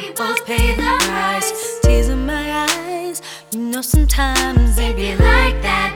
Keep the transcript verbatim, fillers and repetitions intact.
both pay the price. Tears in my eyes, you know sometimes they be like that.